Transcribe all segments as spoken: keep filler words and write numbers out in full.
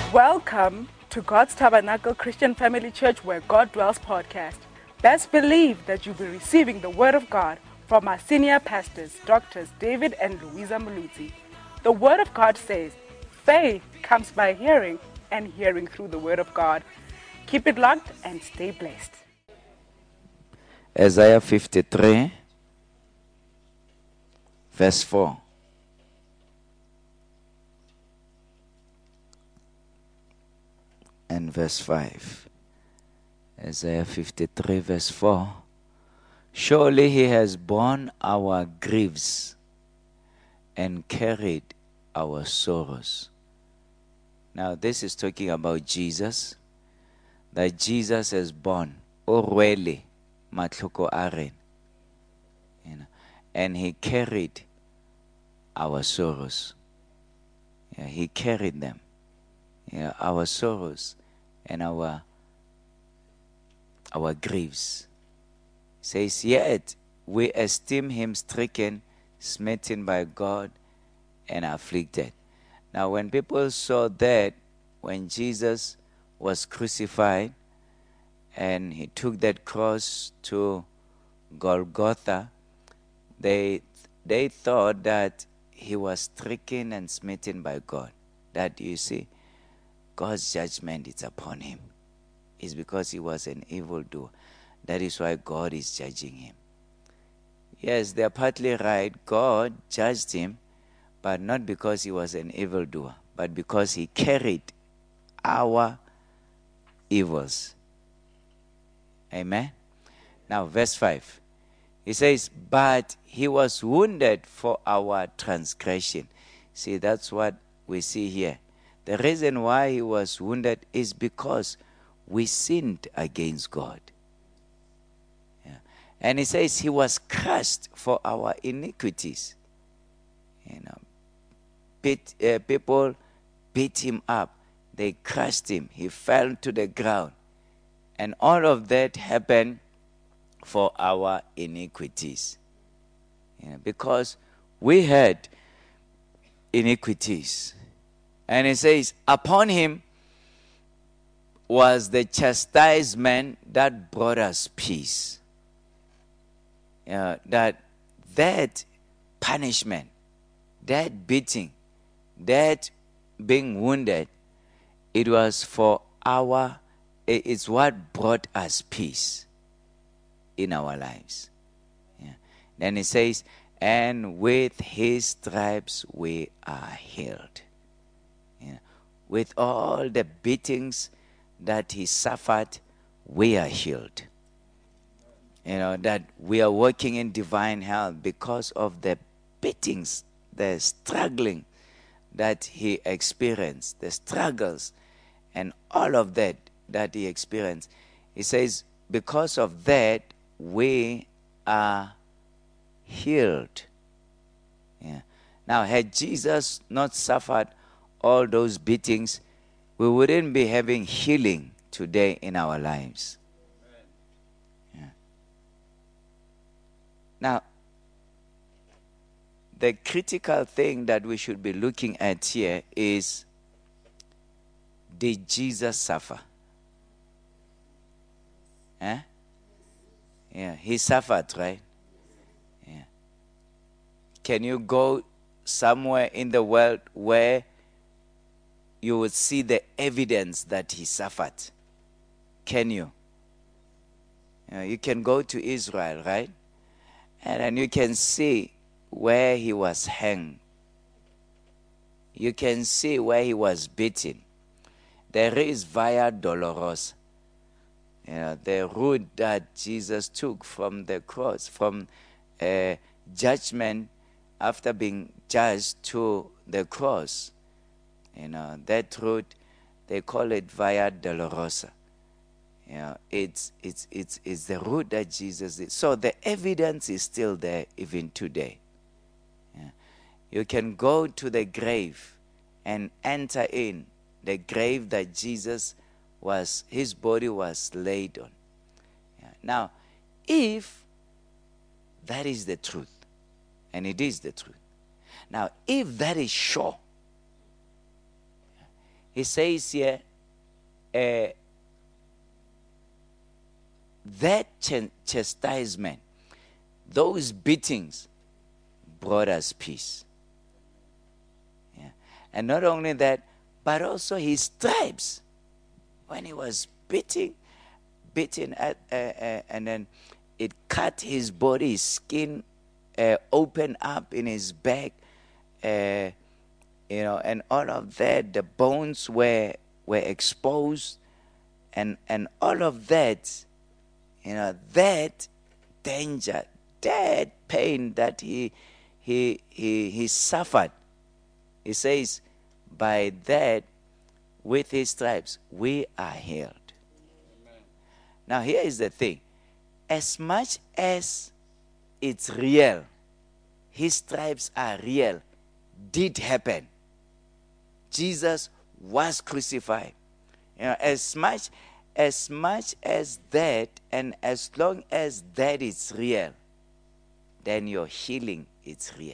Welcome to God's Tabernacle Christian Family Church Where God Dwells podcast. Best believe that you'll be receiving the Word of God from our senior pastors, Doctors David and Louisa Maluzzi. The Word of God says, faith comes by hearing and hearing through the Word of God. Keep it locked and stay blessed. Isaiah fifty-three, verse four. And verse five. Isaiah fifty-three, verse four. Surely he has borne our griefs and carried our sorrows. Now this is talking about Jesus. That Jesus has borne. Orwele matlhoko a rena. You know, and he carried our sorrows. Yeah, he carried them. Yeah, our sorrows and our our griefs. Says, yet we esteem him stricken, smitten by God, and afflicted. Now when people saw that, when Jesus was crucified and he took that cross to Golgotha, they they thought that he was stricken and smitten by God. That, you see, God's judgment is upon him. It's because he was an evildoer. That is why God is judging him. Yes, they're partly right. God judged him, but not because he was an evildoer, but because he carried our evils. Amen? Now, verse five. He says, but he was wounded for our transgression. See, that's what we see here. The reason why he was wounded is because we sinned against God. Yeah. And he says he was crushed for our iniquities. You know, beat, uh, people beat him up. They crushed him. He fell to the ground. And all of that happened for our iniquities. Yeah, because we had iniquities. And it says, upon him was the chastisement that brought us peace. Uh, that that punishment, that beating, that being wounded, it was for our, it's what brought us peace in our lives. Yeah. Then it says, and with his stripes we are healed. Yeah. With all the beatings that he suffered, we are healed. You know, that we are working in divine health because of the beatings, the struggling that he experienced, the struggles, and all of that that he experienced. He says, because of that, we are healed. Yeah. Now, had Jesus not suffered all those beatings, we wouldn't be having healing today in our lives. Yeah. Now, the critical thing that we should be looking at here is, did Jesus suffer? Eh? Yeah, he suffered, right? Yeah. Can you go somewhere in the world where you would see the evidence that he suffered? Can you? You know, you can go to Israel, right? And then you can see where he was hanged. You can see where he was beaten. There is Via Dolorosa. You know, the route that Jesus took from the cross, from uh, judgment after being judged to the cross. You know, that route, they call it Via Dolorosa. You know, it's, it's, it's, it's the route that Jesus did. So the evidence is still there even today. Yeah. You can go to the grave and enter in the grave that Jesus was, his body was laid on. Yeah. Now, if that is the truth, and it is the truth. Now, if that is sure, He says here, uh, that ch- chastisement, those beatings brought us peace. Yeah. And not only that, but also his stripes. When he was beating, beaten at, uh, uh, and then it cut his body, his skin uh, opened up in his back, uh, you know, and all of that. The bones were were exposed, and and all of that, you know, that danger, that pain that he he he he suffered. He says, by that, with his stripes, we are healed. Amen. Now here is the thing. As much as it's real, his stripes are real, did happen. Jesus was crucified. You know, as much as much as that, and as long as that is real, then your healing is real.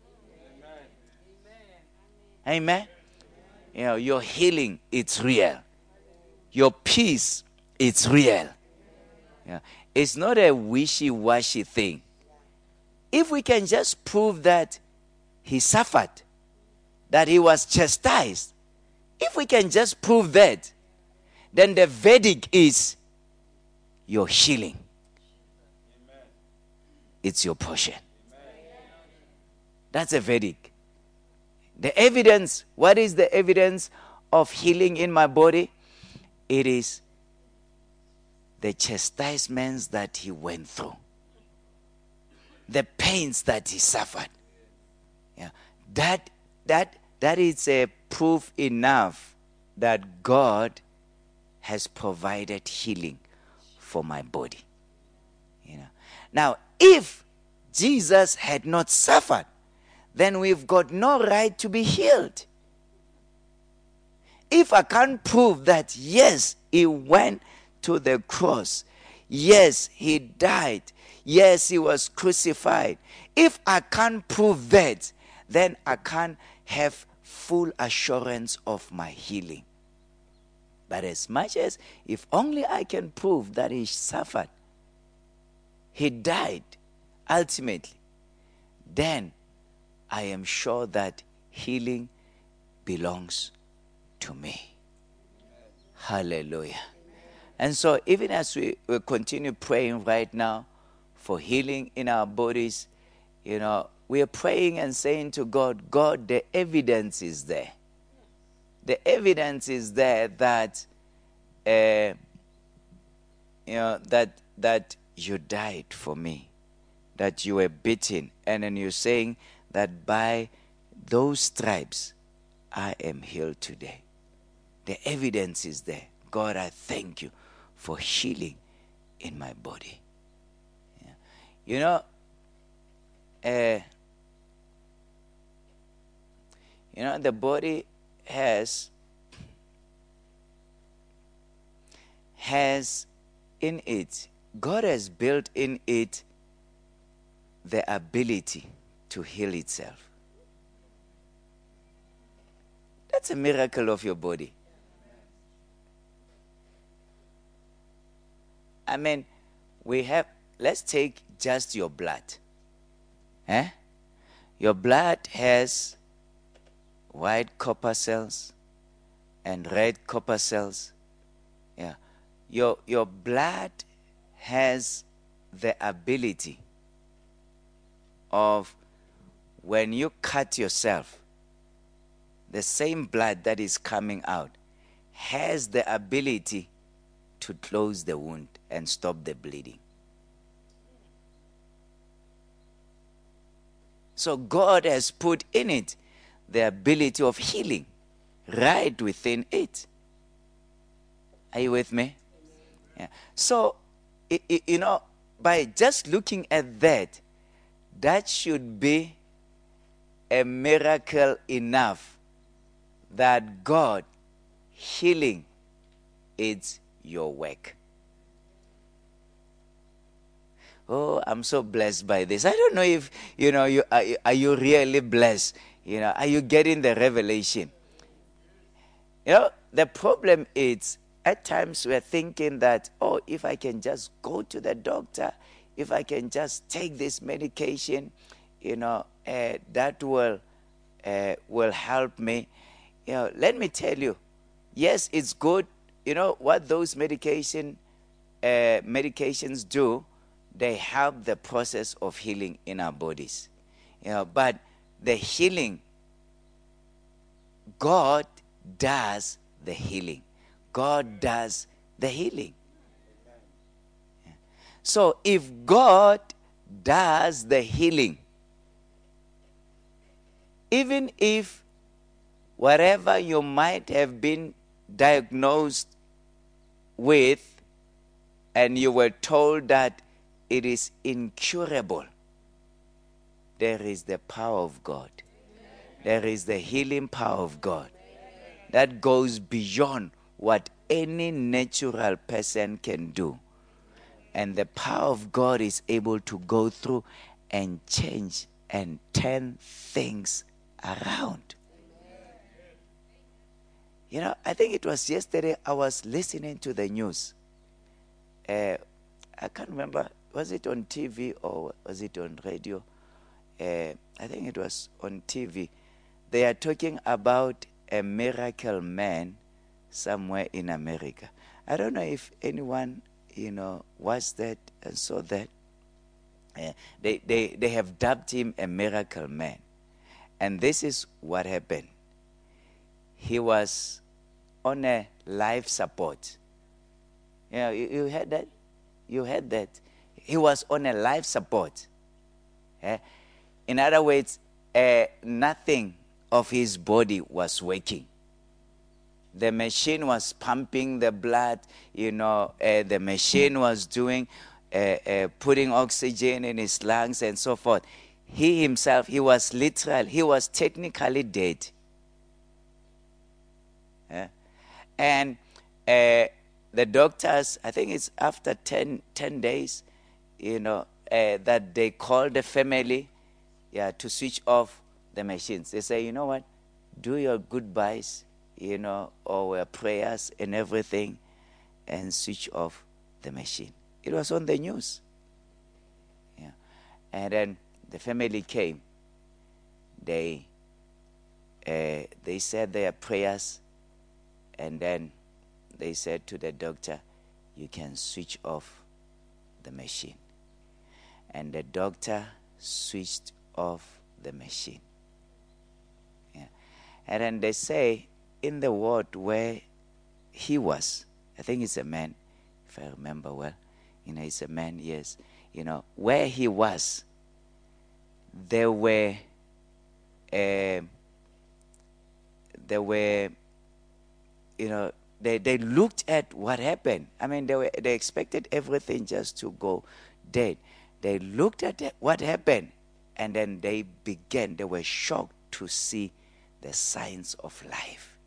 Amen. Amen. You know, your healing, it's real. Your peace, it's real. Yeah. It's not a wishy-washy thing. If we can just prove that he suffered, that he was chastised, if we can just prove that, then the verdict is your healing. Amen. It's your portion. Amen. That's a verdict. The evidence, what is the evidence of healing in my body? It is the chastisements that he went through, the pains that he suffered. Yeah, that that that is a proof enough that God has provided healing for my body. You know. Now, if Jesus had not suffered, then we've got no right to be healed. If I can't prove that, yes, he went to the cross, yes, he died, yes, he was crucified. If I can't prove that, then I can't have full assurance of my healing. But as much as, if only I can prove that he suffered, he died ultimately, then I am sure that healing belongs to me. Hallelujah. And so even as we, we continue praying right now for healing in our bodies, you know, we are praying and saying to God, God, the evidence is there. The evidence is there that, uh, you know, that that you died for me, that you were beaten, and then you're saying that by those stripes I am healed today. The evidence is there. God, I thank you for healing in my body. Yeah. You know, uh, you know, the body has has in it, God has built in it the ability to heal itself. That's a miracle of your body. I mean, we have, let's take just your blood. Eh? Your blood has white copper cells and red copper cells. Yeah. Your, your blood has the ability of, when you cut yourself, the same blood that is coming out has the ability to close the wound and stop the bleeding. So God has put in it the ability of healing right within it. Are you with me? Yeah. So, you know, by just looking at that, that should be a miracle enough that God, healing, is your work. Oh, I'm so blessed by this. I don't know if, you know, you are, are you really blessed? You know, are you getting the revelation? You know, the problem is at times we're thinking that, oh, if I can just go to the doctor, if I can just take this medication, you know, uh, that will uh, will help me. You know, let me tell you, yes, it's good. You know what those medication uh, medications do? They help the process of healing in our bodies. You know, but the healing, God does the healing. God does the healing. So if God does the healing, even if whatever you might have been diagnosed with and you were told that it is incurable, there is the power of God. There is the healing power of God that goes beyond what any natural person can do. And the power of God is able to go through and change and turn things around. You know, I think it was yesterday I was listening to the news. Uh, I can't remember, was it on T V or was it on radio? Uh, I think it was on T V. They are talking about a miracle man somewhere in America. I don't know if anyone, you know, watched that and saw that. Uh, they, they, they have dubbed him a miracle man. And this is what happened. He was on a life support. You know, you, you heard that? You heard that? He was on a life support. Eh? In other words, uh, nothing of his body was working. The machine was pumping the blood, you know, uh, the machine was doing, uh, uh, putting oxygen in his lungs and so forth. He himself, he was literal, he was technically dead. Yeah. And uh, the doctors, I think it's after ten, ten days, you know, uh, that they called the family yeah, to switch off the machines. They say, you know what, do your goodbyes, you know, or prayers and everything, and switch off the machine. It was on the news. Yeah. And then the family came. They uh, they said their prayers, and then they said to the doctor, you can switch off the machine. And the doctor switched off the machine. Yeah. And then they say, in the ward where he was, I think it's a man, if I remember well, you know, it's a man, yes, you know, where he was, there were, uh, there were, you know, they, they looked at what happened. I mean, they were, they expected everything just to go dead. They looked at it, what happened, and then they began, they were shocked to see the signs of life,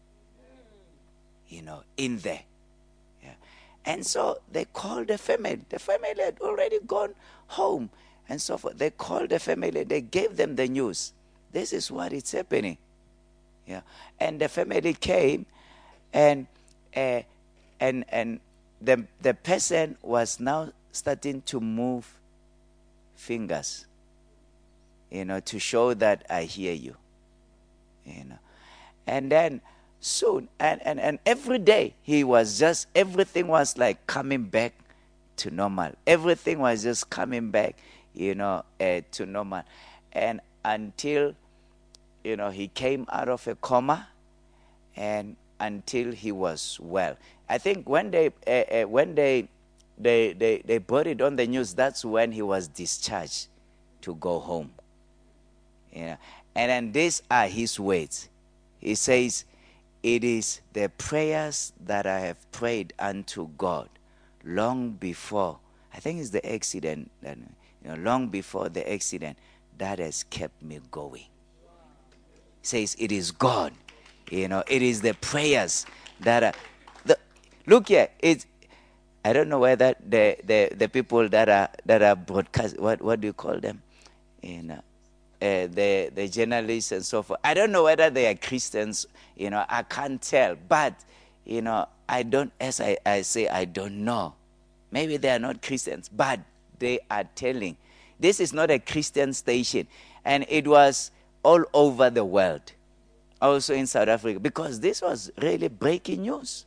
you know, in there. Yeah. And so they called the family. The family had already gone home and so forth. They called the family. They gave them the news. This is what is happening. Yeah. And the family came, and uh, and and the the person was now starting to move fingers, you know, to show that I hear you, you know. And then soon, and, and, and every day he was just, everything was like coming back to normal. Everything was just coming back, you know, uh, to normal. And until, you know, he came out of a coma, and until he was well. I think when they, uh, uh, when they, They, they they put it on the news, that's when he was discharged to go home. Yeah. And then these are his words. He says, it is the prayers that I have prayed unto God long before, I think it's the accident, that, you know, long before the accident, that has kept me going. He says, it is God. You know, it is the prayers that are, the, look here, it's, I don't know whether the, the, the people that are that are broadcast, what what do you call them? In uh, uh, the, the journalists and so forth. I don't know whether they are Christians, you know, I can't tell. But, you know, I don't, as I, I say, I don't know. Maybe they are not Christians, but they are telling. This is not a Christian station. And it was all over the world, also in South Africa, because this was really breaking news.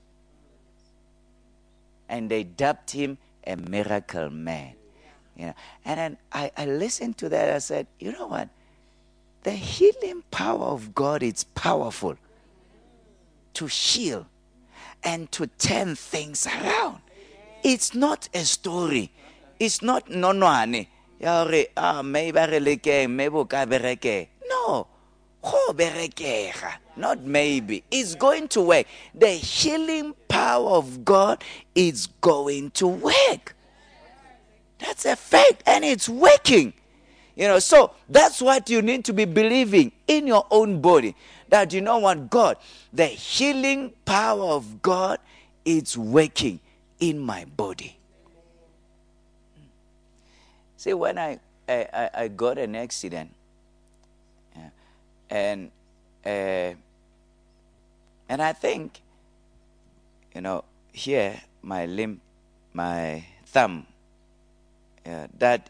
And they dubbed him a miracle man. You know, and then I, I listened to that. I said, you know what? The healing power of God is powerful to heal and to turn things around. It's not a story. It's not nonwane. Ah, maybe maybe No. Not maybe. It's going to work. The healing power of God is going to work. That's a fact, and it's working. You know, so that's what you need to be believing in your own body. That you know what, God, the healing power of God is working in my body. See, when I I, I got an accident, yeah, and uh, and I think, you know, here my limb, my thumb, uh, that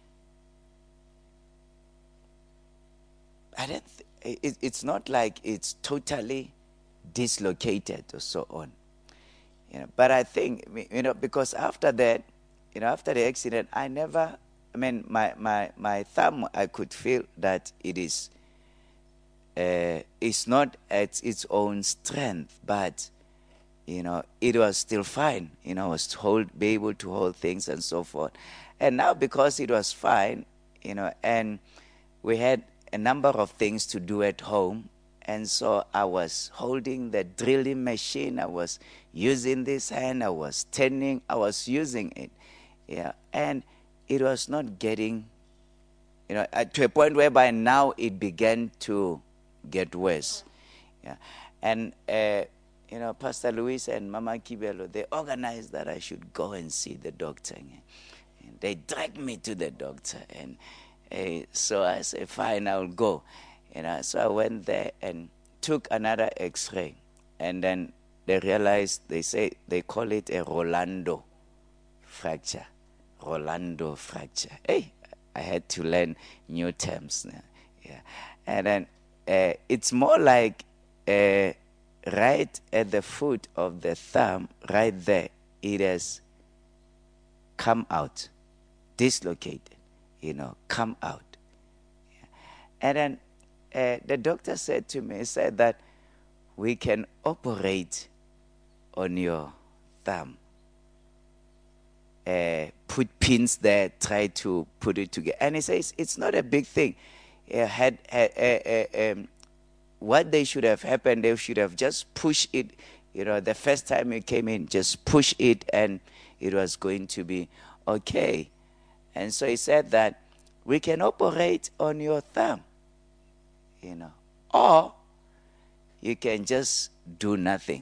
I don't. Th- it, it's not like it's totally dislocated or so on, you know. But I think, you know, because after that, you know, after the accident, I never. I mean, my my my thumb, I could feel that it is. Uh, it's not at its own strength, but you know, it was still fine. You know, I was hold, be able to hold things and so forth. And now because it was fine, you know, and we had a number of things to do at home, and so I was holding the drilling machine. I was using this hand. I was turning. I was using it, yeah, and it was not getting, you know, to a point whereby now it began to get worse, yeah, and uh, you know, Pastor Luis and Mama Kibelo, they organized that I should go and see the doctor. And they dragged me to the doctor, and uh, so I said, fine, I'll go. You know, so I went there and took another X-ray, and then they realized, they say, they call it a Rolando fracture. Rolando fracture. Hey, I had to learn new terms now. Yeah, and then uh, it's more like uh, right at the foot of the thumb, right there, it has come out, dislocated, you know, come out. Yeah. And then uh, the doctor said to me, he said that we can operate on your thumb. Uh, put pins there, try to put it together. And he says, it's not a big thing. Uh, had, had uh, uh, um, what they should have happened, they should have just pushed it, you know, the first time you came in, just push it and it was going to be okay. And so he said that we can operate on your thumb, you know, or you can just do nothing.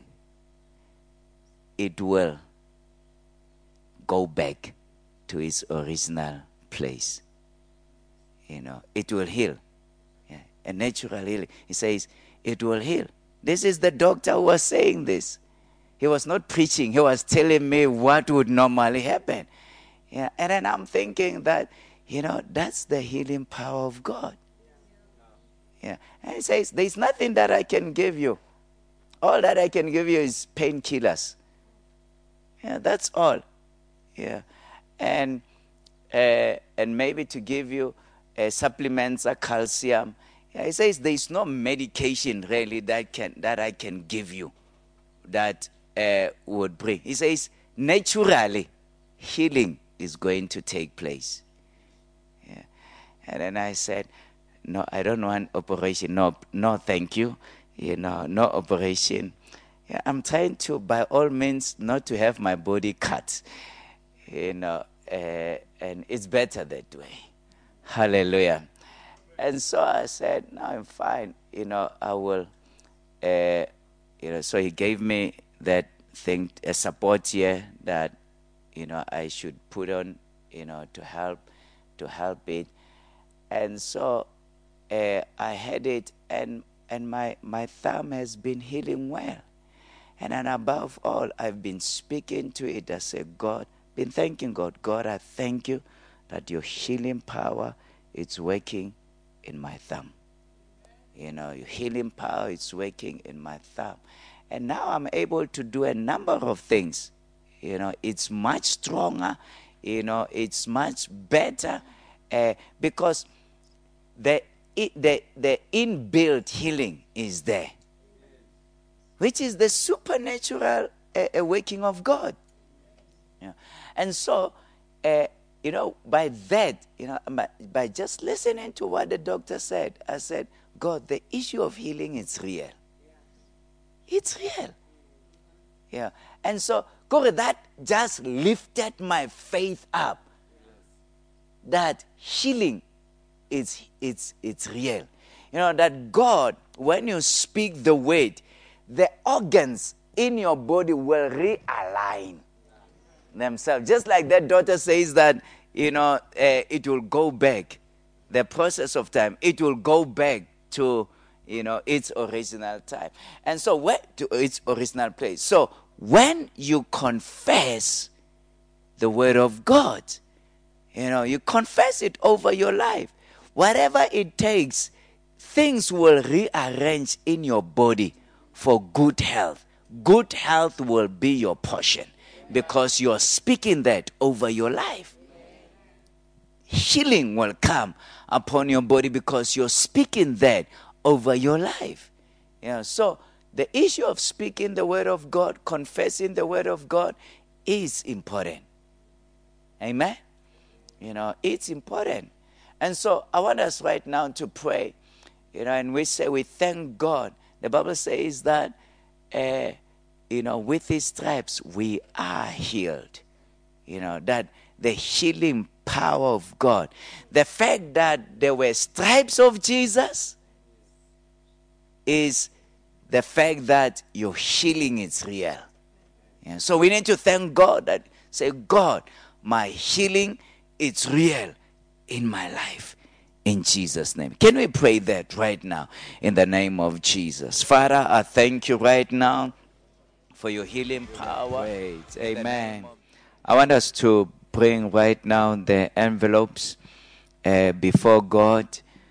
It will go back to its original place. You know, it will heal. Yeah. A natural healing. He says, it will heal. This is the doctor who was saying this. He was not preaching. He was telling me what would normally happen. Yeah. And then I'm thinking that, you know, that's the healing power of God. Yeah. And he says, there's nothing that I can give you. All that I can give you is painkillers. Yeah, that's all. Yeah. And uh, and maybe to give you uh, supplements of calcium. Yeah, he says there's no medication really that can that I can give you that uh, would bring. He says naturally healing is going to take place. Yeah. And then I said, no, I don't want operation. No, no, thank you. You know, no operation. Yeah, I'm trying to, by all means, not to have my body cut. You know, uh, and it's better that way. Hallelujah. And so I said, no, I'm fine. You know, I will, uh, you know, so he gave me that thing, a support here that, you know, I should put on, you know, to help, to help it. And so uh, I had it, and and my, my thumb has been healing well. And then above all, I've been speaking to it. I said, God, been thanking God. God, I thank you that your healing power is working in my thumb. You know, your healing power is working in my thumb. And now I'm able to do a number of things. You know, it's much stronger. You know, it's much better uh, because the, the, the inbuilt healing is there, which is the supernatural uh, working of God. Yeah. And so, uh, you know, by that, you know, by, by just listening to what the doctor said, I said, God, the issue of healing is real. It's real. Yeah. And so, Corey, that just lifted my faith up. That healing is it's it's real. You know, that God, when you speak the word, the organs in your body will realign themselves. Just like that daughter says that, you know, uh, it will go back. The process of time, it will go back to, you know, its original time. And so, where to its original place. So, when you confess the word of God, you know, you confess it over your life. Whatever it takes, things will rearrange in your body for good health. Good health will be your portion because you're speaking that over your life. Healing will come upon your body because you're speaking that over your life. Yeah, so the issue of speaking the word of God, confessing the word of God is important. Amen? You know, it's important. And so I want us right now to pray. You know, and we say we thank God. The Bible says that, uh, you know, with his stripes we are healed. You know, that the healing power of God. The fact that there were stripes of Jesus is the fact that your healing is real. Yeah, so we need to thank God that say, God, my healing is real in my life. In Jesus' name. Can we pray that right now in the name of Jesus? Father, I thank you right now for your healing power. Great. Amen. I want us to bring right now the envelopes uh, before God,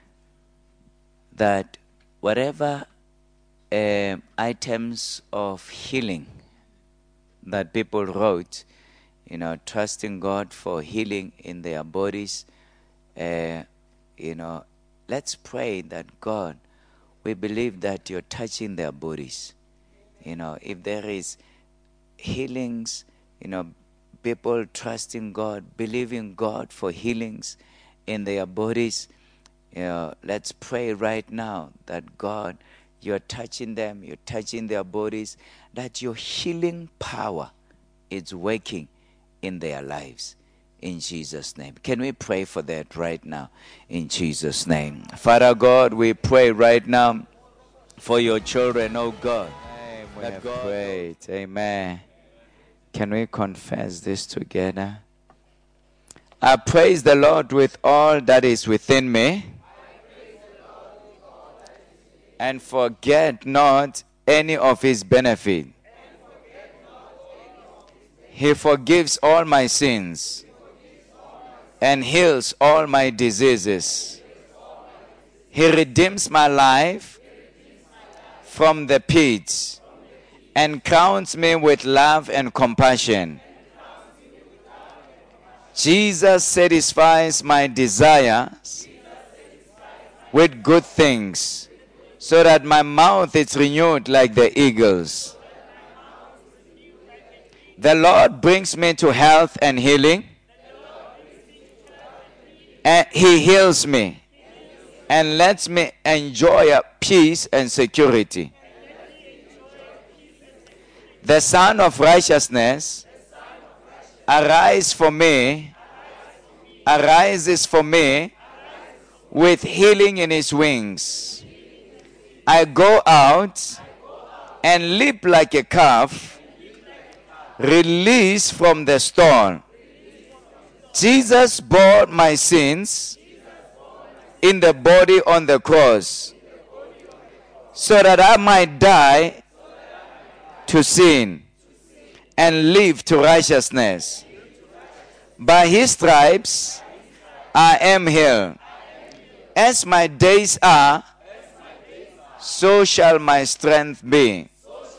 that whatever uh, items of healing that people wrote, you know, trusting God for healing in their bodies, uh, you know, let's pray that God, we believe that you're touching their bodies. You know, if there is healings, you know, people trusting God, believing God for healings in their bodies, you know, let's pray right now that God, you're touching them, you're touching their bodies, that your healing power is working in their lives. In Jesus' name. Can we pray for that right now? In Jesus' name. Father God, we pray right now for your children, oh God. Amen. We have God prayed. Amen. Can we confess this together? I praise the Lord with all that is within me, and forget not any of his benefit. He forgives all my sins and heals all my diseases. He redeems my life from the pit and crowns me with love and compassion. Jesus satisfies my desires with good things, so that my mouth is renewed like the eagles. The Lord brings me to health and healing, and he heals me and lets me enjoy peace and security. The Son of Righteousness arise for me, arises for me with healing in his wings. I go out and leap like a calf, released from the stall. Jesus bore my sins in the body on the cross, so that I might die to sin and live to righteousness. By his stripes I am healed. As my days are, so shall my strength be.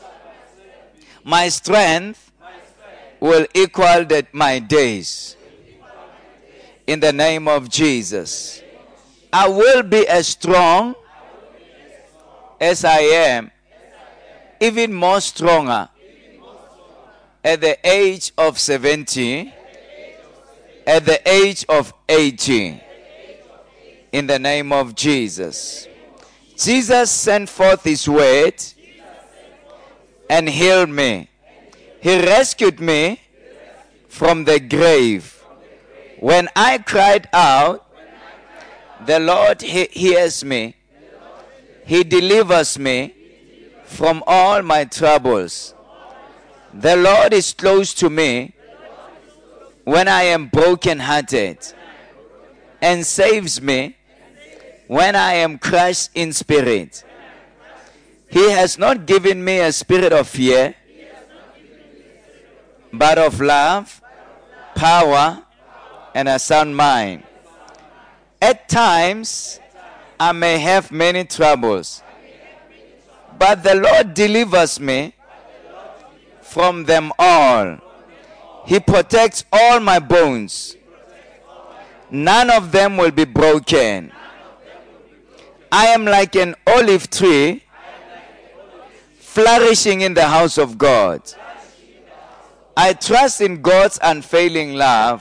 My strength will equal that my days. In the name of Jesus. I will be as strong as I am, even more stronger at the age of seventy, at the age of eighty. In the name of Jesus. Jesus sent forth his word and healed me. He rescued me from the grave. When I cried out, the Lord he hears me. He delivers me from all my troubles. The Lord is close to me when I am brokenhearted, and saves me when I am crushed in spirit. He has not given me a spirit of fear, but of love, power, and a sound mind. At times, I may have many troubles, but the Lord delivers me from them all. He protects all my bones. None of them will be broken. I am like an olive tree flourishing in the house of God. I trust in God's unfailing love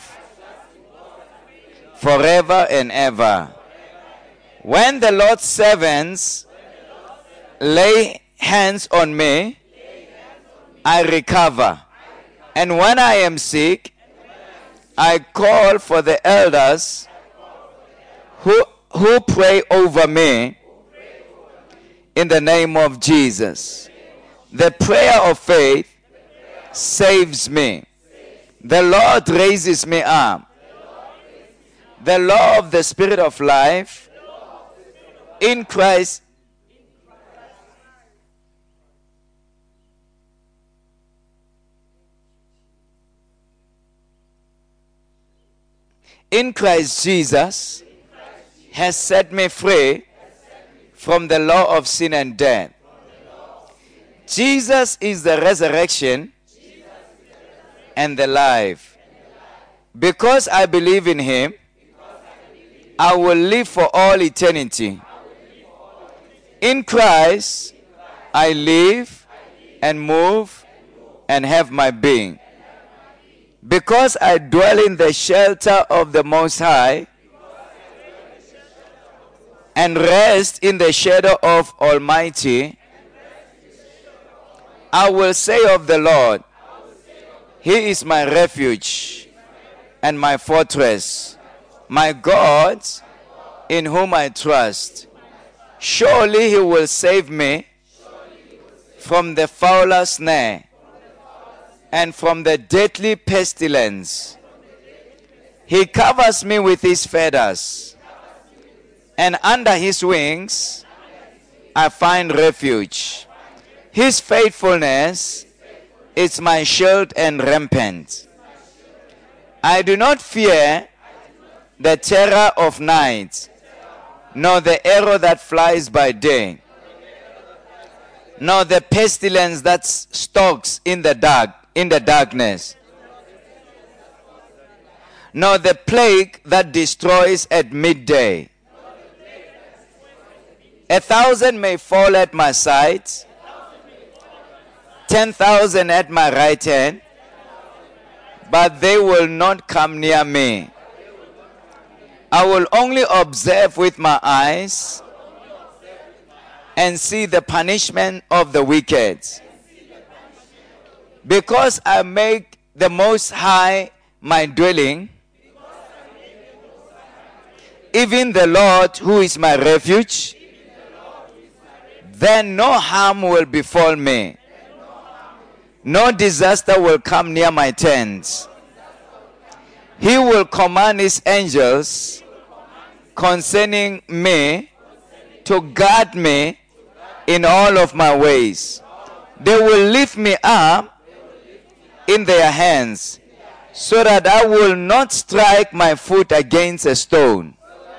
forever and ever. When the Lord's servants lay hands on me, I recover. And when I am sick, I call for the elders who, who pray over me in the name of Jesus. The prayer of faith saves me. The Lord raises me up. The law of the Spirit of life in Christ in Christ Jesus has set me free from the law of sin and death. Jesus is the resurrection and the life. Because I believe in him, I will live for all eternity. In Christ, I live and move and have my being. Because I dwell in the shelter of the Most High and rest in the shadow of Almighty, I will say of the Lord, he is my refuge and my fortress, my God in whom I trust. Surely he will save me from the fowler's snare and from the deadly pestilence. He covers me with his feathers, and under his wings I find refuge. His faithfulness is my shield and rampart. I do not fear the terror of night, nor the arrow that flies by day, nor the pestilence that stalks in the dark, in the darkness, nor the plague that destroys at midday. A thousand may fall at my side, ten thousand at my right hand, but they will not come near me. I will only observe with my eyes and see the punishment of the wicked. Because I make the Most High my dwelling, even the Lord who is my refuge, then no harm will befall me. No disaster will come near my tent. He will command his angels concerning me to guard me in all of my ways. They will lift me up in their hands, so that I will not strike my foot against a stone.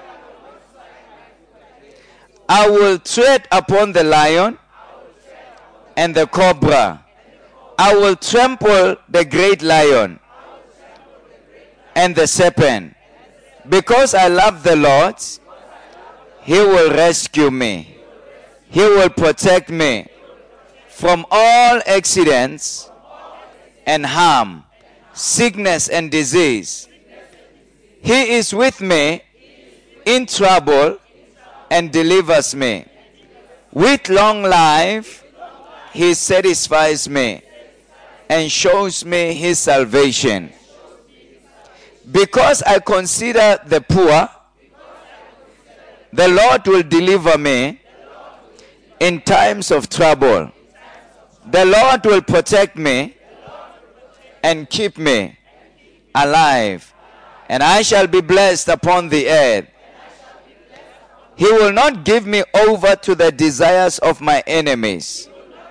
I will tread upon the lion and the cobra. I will trample the great lion and the serpent. Because I love the Lord, He will rescue me. He will protect me from all accidents and harm, sickness and disease. He is with me in trouble and delivers me. With long life, He satisfies me and shows me His salvation. Because I consider the poor, the Lord will deliver me in times of trouble. The Lord will protect me and keep me alive, and I shall be blessed upon the earth. He will not give me over to the desires of my enemies.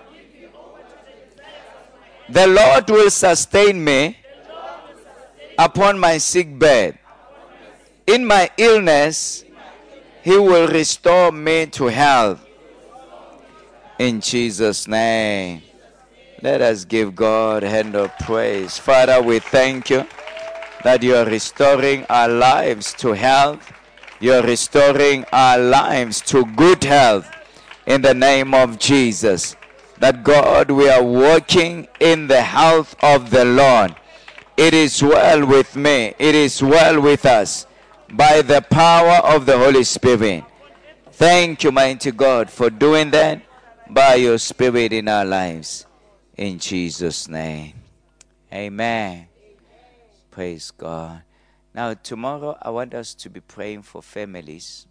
The Lord will sustain me upon my sick bed. In my illness, He will restore me to health. In Jesus' name, let us give God a hand of praise. Father, we thank You that You are restoring our lives to health. You are restoring our lives to good health in the name of Jesus. That God, we are walking in the health of the Lord. It is well with me. It is well with us by the power of the Holy Spirit. Thank You, mighty God, for doing that by Your Spirit in our lives. In Jesus' name. Amen. Praise God. Now, tomorrow I want us to be praying for families.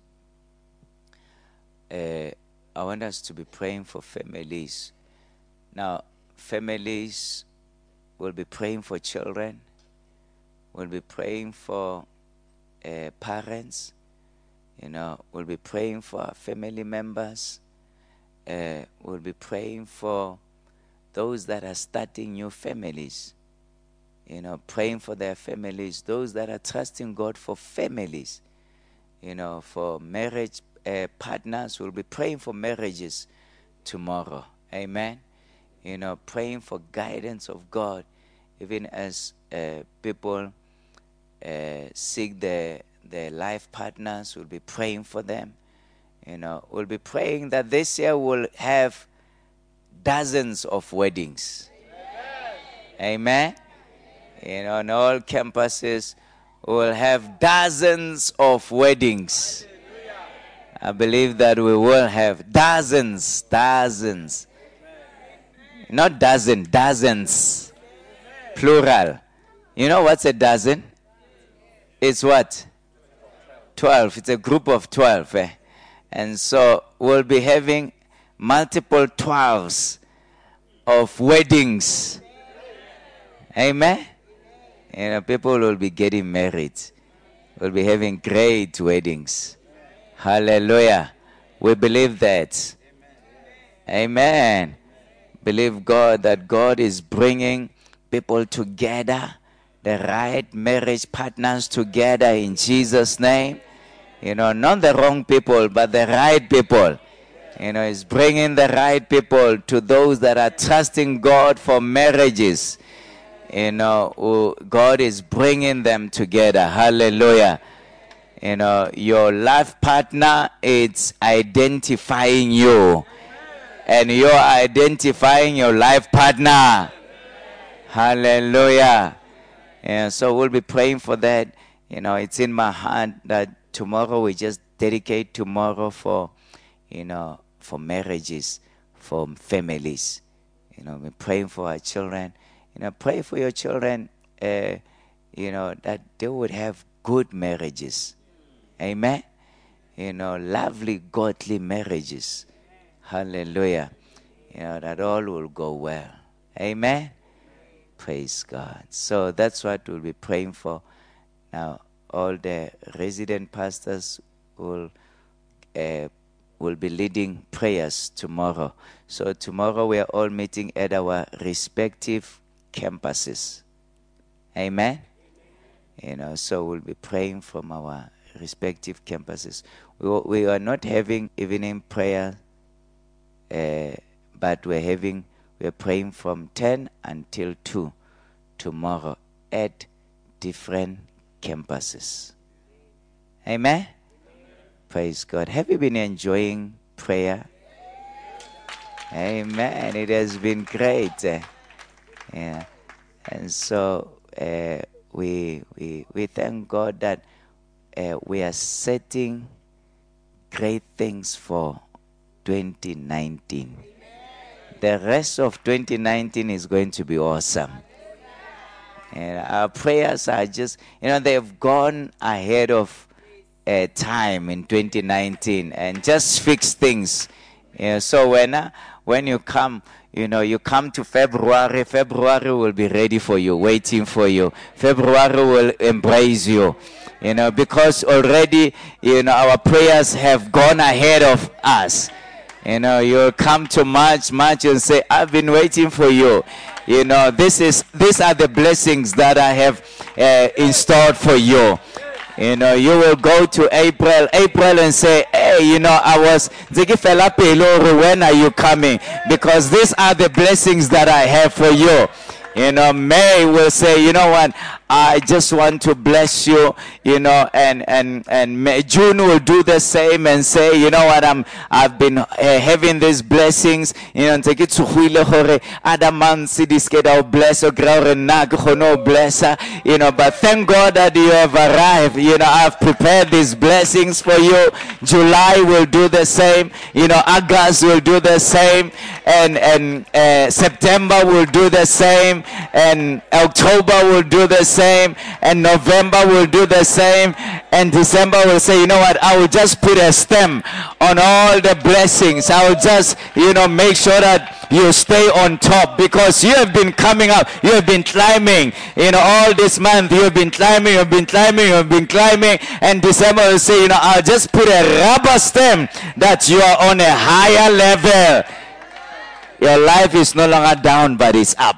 Uh, I want us to be praying for families. Now, families will be praying for children. We'll be praying for uh, parents. You know, we'll be praying for our family members. Uh, we'll be praying for those that are starting new families. You know, praying for their families. Those that are trusting God for families. You know, for marriage uh, partners. We'll be praying for marriages tomorrow. Amen. You know, praying for guidance of God, even as uh, people uh, seek their, their life partners. We'll be praying for them. You know, we'll be praying that this year we'll have dozens of weddings. Amen. Amen. You know, on all campuses, we'll have dozens of weddings. I believe that we will have dozens, dozens. Not dozen, dozens. Plural. You know what's a dozen? It's what? Twelve. It's a group of twelve. Eh? And so we'll be having multiple twelves of weddings. Amen? You know, people will be getting married. We'll be having great weddings. Hallelujah. We believe that. Amen. Believe God that God is bringing people together, the right marriage partners together in Jesus' name. You know, not the wrong people, but the right people. You know, He's bringing the right people to those that are trusting God for marriages. You know, God is bringing them together. Hallelujah. You know, your life partner is identifying you. And you're identifying your life partner. Hallelujah. And so we'll be praying for that. You know, it's in my heart that tomorrow we just dedicate tomorrow for, you know, for marriages, for families. You know, we're praying for our children. You know, pray for your children, uh, you know, that they would have good marriages. Amen. You know, lovely, godly marriages. Hallelujah. You know, that all will go well. Amen. Praise God. So that's what we'll be praying for. Now, all the resident pastors will uh, will be leading prayers tomorrow. So tomorrow we are all meeting at our respective campuses. Amen? You know, so we'll be praying from our respective campuses. We, we are not having evening prayer, uh, but we're having we're praying from ten until two tomorrow at different campuses. Amen? Praise God. Have you been enjoying prayer? Amen. It has been great. Uh, yeah. And so uh, we, we, we thank God that uh, we are setting great things for twenty nineteen. The rest of twenty nineteen is going to be awesome. And our prayers are just, you know, they've gone ahead of uh, time in twenty nineteen and just fix things. You know, so when uh, when you come, you know, you come to February, February will be ready for you, waiting for you. February will embrace you, you know, because already, you know, our prayers have gone ahead of us. You know, you'll come to March, March and say, I've been waiting for you. You know, this is these are the blessings that I have uh, installed for you. You know, you will go to April, April and say, hey, you know, I was, when are you coming? Because these are the blessings that I have for you. You know, May will say, you know what, I just want to bless you, you know, and and and May, June will do the same and say, you know what, I'm I've been uh, having these blessings, you know, take it to huile hore adaman sidis keda bless or grau nag hono bless, you know, but thank God that you have arrived. You know, I've prepared these blessings for you. July will do the same, you know, August will do the same, and and uh, September will do the same, and October will do the same, and November will do the same, and December will say, you know what, I will just put a stem on all the blessings. I will just, you know, make sure that you stay on top, because you have been coming up, you have been climbing, you know, all this month you have been climbing, you have been climbing, you have been climbing, and December will say, you know, I'll just put a rubber stem that you are on a higher level. Your life is no longer down, but it's up.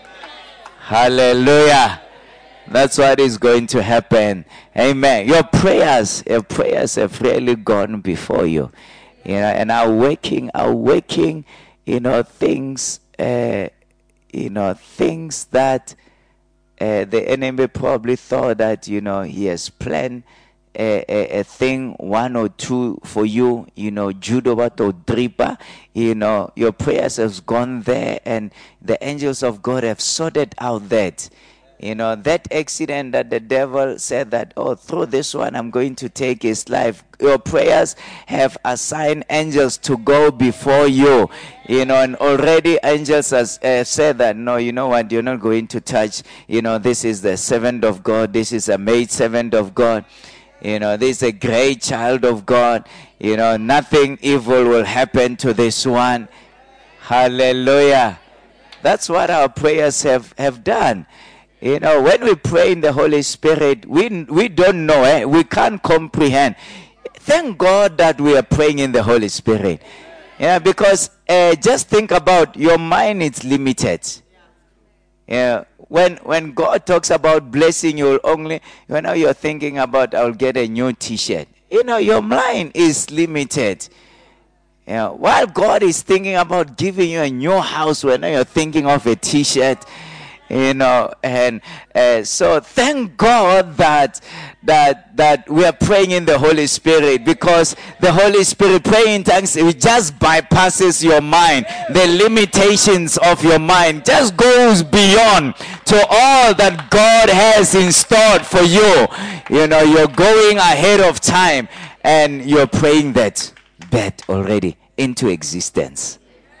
Hallelujah. That's what is going to happen. Amen. Your prayers, your prayers have really gone before you. You know, and are waking, are waking, you know, things, uh, you know, things that uh, the enemy probably thought that, you know, he has planned A, a, a thing, one or two for you, you know, judobat or dripa, you know, your prayers have gone there, and the angels of God have sorted out that, you know, that accident that the devil said that, oh, through this one I'm going to take his life. Your prayers have assigned angels to go before you, you know, and already angels has uh, said that, no, you know what, you're not going to touch, you know, this is the servant of God, this is a maid servant of God. You know, this is a great child of God. You know, nothing evil will happen to this one. Hallelujah. That's what our prayers have, have done. You know, when we pray in the Holy Spirit, we we don't know, eh? We can't comprehend. Thank God that we are praying in the Holy Spirit. Yeah, because uh, just think about, your mind is limited. Yeah. When when God talks about blessing, you'll only, you know, you're thinking about, I'll get a new t-shirt. You know, your mind is limited. You know, while God is thinking about giving you a new house, when you're thinking of a t-shirt, you know, and uh, so thank God that that that we are praying in the Holy Spirit, because the Holy Spirit, praying in tongues, it just bypasses your mind, the limitations of your mind, just goes beyond to all that God has installed for you. You know, you're going ahead of time, and you're praying that that already into existence.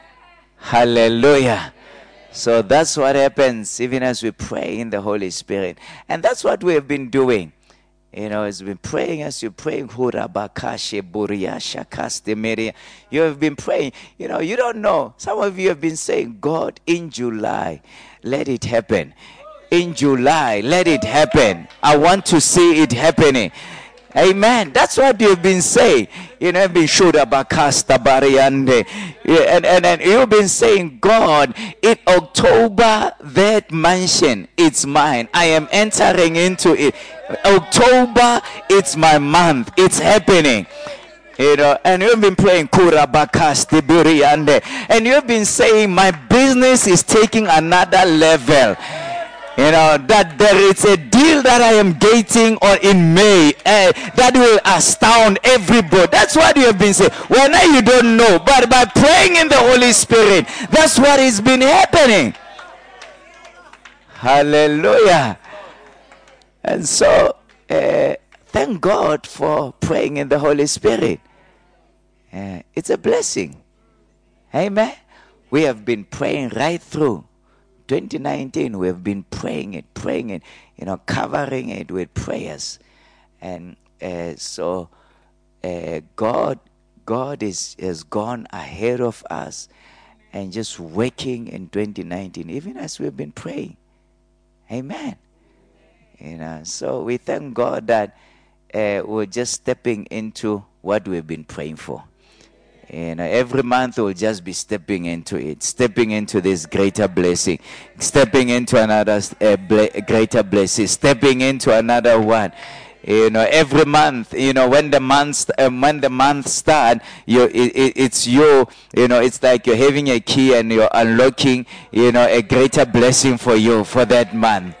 Hallelujah. So that's what happens even as we pray in the Holy Spirit. And that's what we have been doing. You know, as we've been praying, as you're praying, you have been praying. You know, you don't know. Some of you have been saying, God, in July, let it happen. In July, let it happen. I want to see it happening. Amen. That's what you've been saying. You know, been Shuda Bakasta Bariande. And, and, and you've been saying, God, in October, that mansion, it's mine. I am entering into it. October, it's my month. It's happening. You know, and you've been praying Kurabakasti Buriande. And you've been saying, my business is taking another level. You know, that there is a deal that I am getting on in May uh, that will astound everybody. That's what you have been saying. Well, now you don't know, but by praying in the Holy Spirit, that's what has been happening. Hallelujah. And so, uh, thank God for praying in the Holy Spirit. Uh, it's a blessing. Amen. We have been praying right through twenty nineteen, we have been praying it, praying it, you know, covering it with prayers. And uh, so uh, God God is has gone ahead of us and just working in twenty nineteen, even as we've been praying. Amen. You know, so we thank God that uh, we're just stepping into what we've been praying for. You know, every month we'll just be stepping into it, stepping into this greater blessing, stepping into another uh, ble- greater blessing, stepping into another one. You know, every month, you know, when the month um, when the month start, you it, it, it's you. You know, it's like you're having a key and you're unlocking, you know, a greater blessing for you for that month.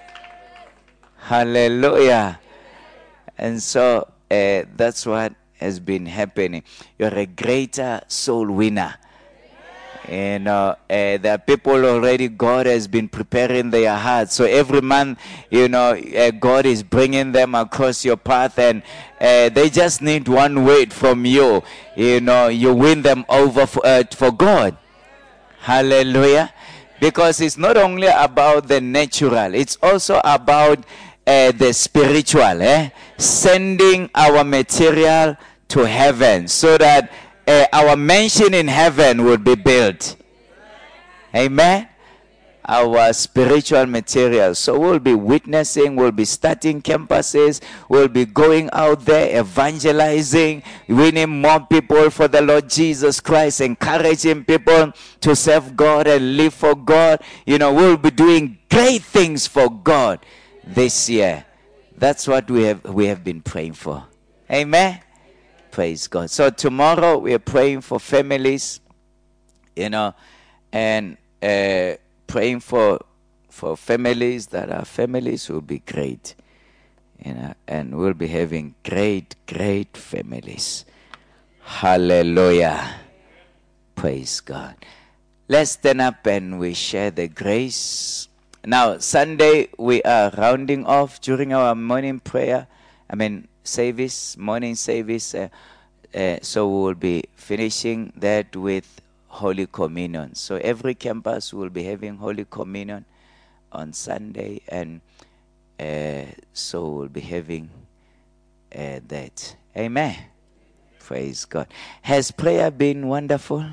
Hallelujah. And so uh, that's what has been happening. You're a greater soul winner. And uh, uh, there are people already, God has been preparing their hearts. So every month, you know, uh, God is bringing them across your path, and uh, they just need one word from you. You know, you win them over for, uh, for God. Hallelujah. Because it's not only about the natural, it's also about uh, the spiritual. Eh? Sending our material to heaven so that uh, our mansion in heaven will be built. Amen. Our spiritual material. So we'll be witnessing, we'll be starting campuses, we'll be going out there evangelizing, winning more people for the Lord Jesus Christ, encouraging people to serve God and live for God. You know, we'll be doing great things for God this year. That's what we have we have been praying for. Amen. Praise God. So tomorrow we are praying for families, you know, and uh, praying for for families that are families will be great, you know, and we'll be having great, great families. Hallelujah. Praise God. Let's stand up and we share the grace. Now, Sunday we are rounding off during our morning prayer. I mean, service, morning service. Uh, uh, so we will be finishing that with Holy Communion. So every campus will be having Holy Communion on Sunday, and uh, so we'll be having uh, that. Amen. Praise God. Has prayer been wonderful?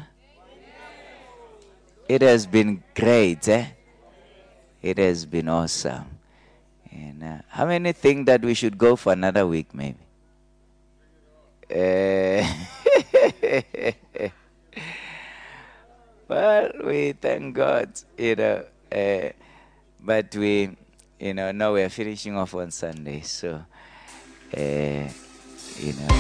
It has been great, eh? It has been awesome. And uh, how many think that we should go for another week, maybe? Uh, well, we thank God, you know. Uh, but we, you know, now we are finishing off on Sunday, so, uh, you know.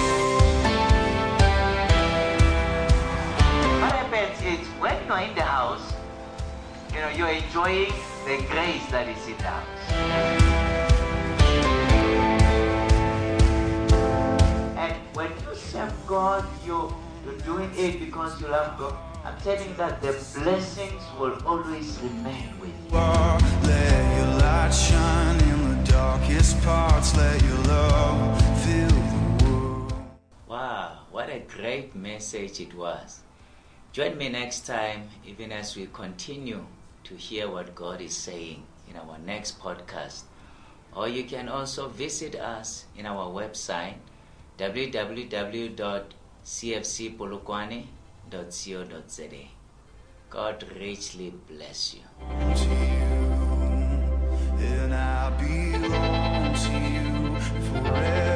What happens is when you're in the house, you know, you're enjoying the grace that is in the house. And when you serve God, you, you're doing it because you love God. I'm telling you that the blessings will always remain with you. Let your light shine in the darkest parts. Let your love fill the world. Wow, what a great message it was. Join me next time, even as we continue to hear what God is saying in our next podcast. Or you can also visit us in our website, w w w dot c f c polokwane dot co dot z a. God richly bless you. To you, and I belong to you forever.